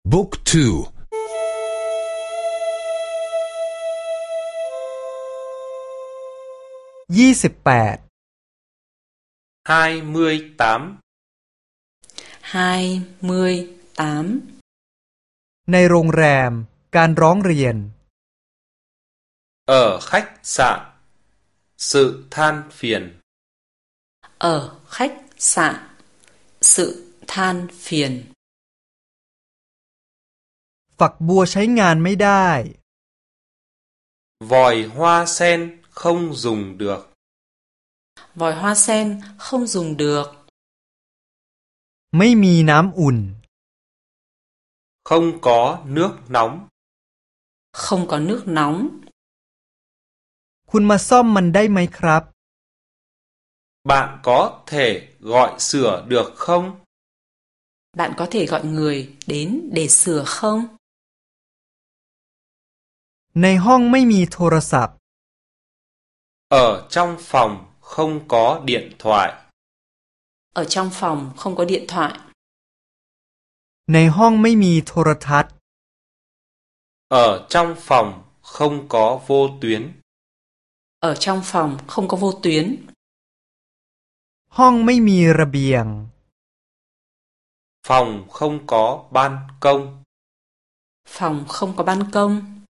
บุ๊กทู 28 28 28 ในโรงแรมการร้องเรียน Ở khách sạn sự than phiền Ở khách sạn sự than phiền ฝักบัวใช้งานไม่ได้ Vòi hoa sen không dùng được Vòi hoa sen không dùng được ไม่มีน้ำอุ่น Không có nước nóng Không có nước nóng คุณมาซ่อมมันได้ไหมครับ Bạn có thể gọi sửa được không? Bạn có thể gọi người đến để sửa không? ในห้องไม่มีโทรศัพท์ Ở trong phòng không có điện thoại Ở trong phòng không có điện thoại ในห้องไม่มีโทรทัศน์ Ở trong phòng không có vô tuyến Ở trong phòng không có vô tuyến ห้องไม่มีระเบียง Phòng không có ban công Phòng không có ban công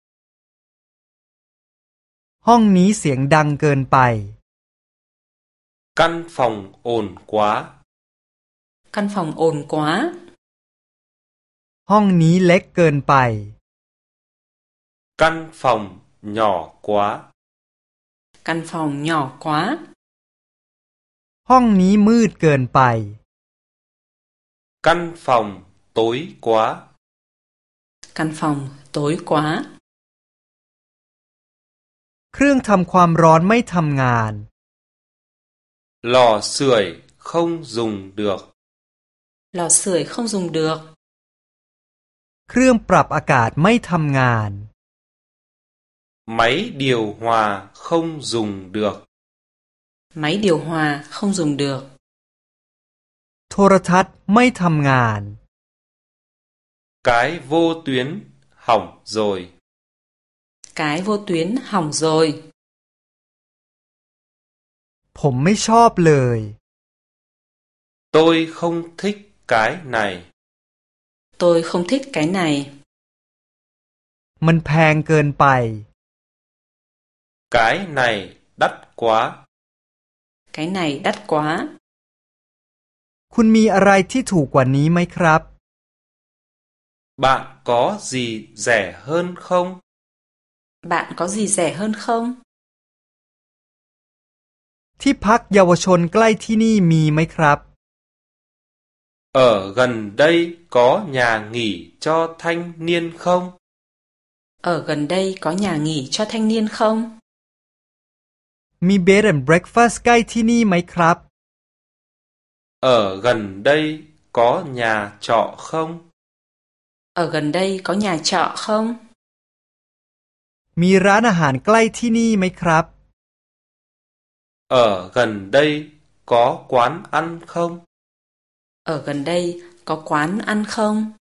ห้องนี้เสียงดังเกินไป Căn phòng ồn quá Căn phòng ồn quá ห้องนี้เล็กเกินไป Căn phòng nhỏ quá Căn phòng nhỏ quá ห้องนี้มืดเกินไป Căn phòng tối quá Căn phòng tối quá เครื่องทำความร้อนไม่ทำงาน Lò sưởi không dùng được Lò sưởi không dùng được เครื่องปรับอากาศไม่ทำงาน Máy điều hòa không dùng được Máy điều hòa không dùng được โทรทัศน์ไม่ทำงาน Cái vô tuyến hỏng rồi Cái vô tuyến hỏng rồi ผมไม่ชอบเลย Tôi không thích cái này Tôi không thích cái này มันแพงเกินไป Cái này đắt quá Cái này đắt quá คุณมีอะไรที่ถูกกว่านี้ไหมครับ Bạn có gì rẻ hơn không? Bạn có gì rẻ hơn không? ที่พักเยาวชนใกล้ที่นี่มีไหมครับ Ở gần đây có nhà nghỉ cho thanh niên không? Ở gần đây có nhà nghỉ cho thanh niên không? มี Bed and Breakfast ใกล้ที่นี่ไหมครับ Ở gần đây có nhà trọ không? Ở gần đây có nhà trọ không? มีร้านอาหารใกล้ที่นี่ไหมครับ Ở gần đây có quán ăn không? Ở gần đây có quán ăn không?